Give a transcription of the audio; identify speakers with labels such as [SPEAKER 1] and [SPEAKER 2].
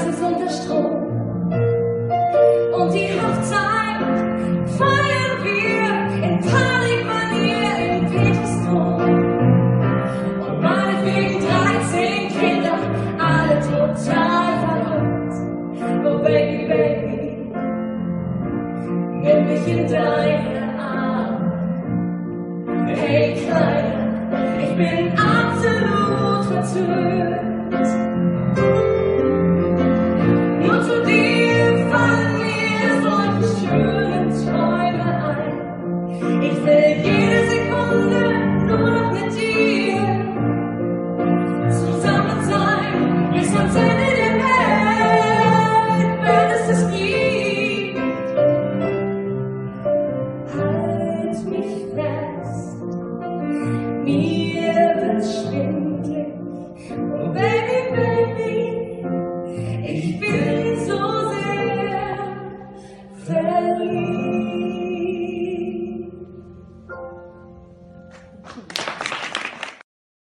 [SPEAKER 1] meistens unter Strom. Und die Hochzeit feiern wir in Panikmanier im Petersdom. Und meinetwegen 13 Kinder, alle total verrückt. Oh Baby, Baby, nimm mich in deine Arme. Hey Kleiner, ich bin absolut verzückt. Nur zu dir fallen mir solche schönen Träume ein. Ich will jede Sekunde nur noch mit dir zusammen sein, bis ans Ende der Welt, wenn es es gibt. Halt mich fest, mir wird schwindelig. Oh,